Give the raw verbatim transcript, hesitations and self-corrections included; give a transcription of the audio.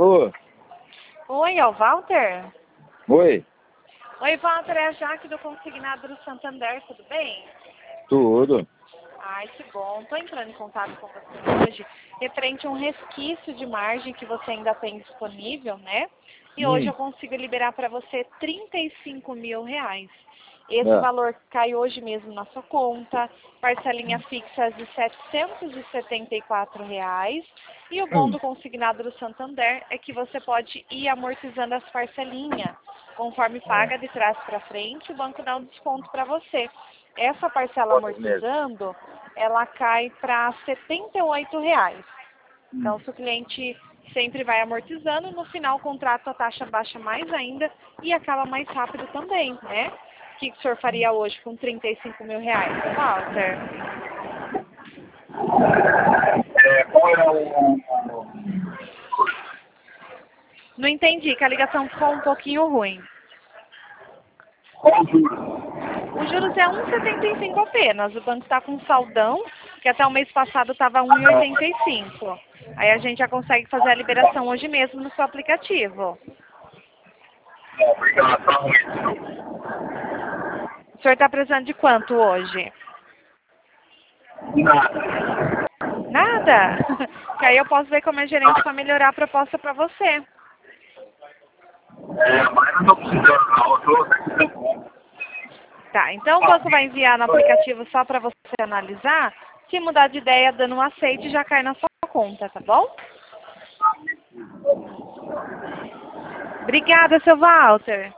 Alô? Oi, é o Walter? Oi? Oi, Walter, é a Jaque do Consignado do Santander, tudo bem? Tudo. Ai, que bom. Estou entrando em contato com você hoje referente a um resquício de margem que você ainda tem disponível, né? E hoje Hum. eu consigo liberar para você trinta e cinco mil reais. Esse É. valor cai hoje mesmo na sua conta, parcelinha fixa de setecentos e setenta e quatro reais. E o bom Hum. do consignado do Santander é que você pode ir amortizando as parcelinhas. Conforme paga de trás para frente, o banco dá um desconto para você. Essa parcela Quantos meses? amortizando, ela cai para setenta e oito reais. Então, se o cliente sempre vai amortizando, no final o contrato a taxa baixa mais ainda e acaba mais rápido também, né? O que o senhor faria hoje com trinta e cinco mil reais, Walter? É, qual é o... Não entendi, que a ligação ficou um pouquinho ruim. Qual o juro? O juros é um vírgula setenta e cinco apenas. O banco está com saldão, que até o mês passado estava um vírgula oitenta e cinco. Aí a gente já consegue fazer a liberação hoje mesmo no seu aplicativo. Não, obrigado, tá ruim. O senhor está precisando de quanto hoje? Nada. Nada? Que aí eu posso ver como é gerente para melhorar a proposta para você. É, mas não tô precisando não, eu tô precisando. Tá, então o banco vai enviar no aplicativo só para você analisar. Se mudar de ideia, dando um aceite, já cai na sua conta, tá bom? Obrigada, seu Walter.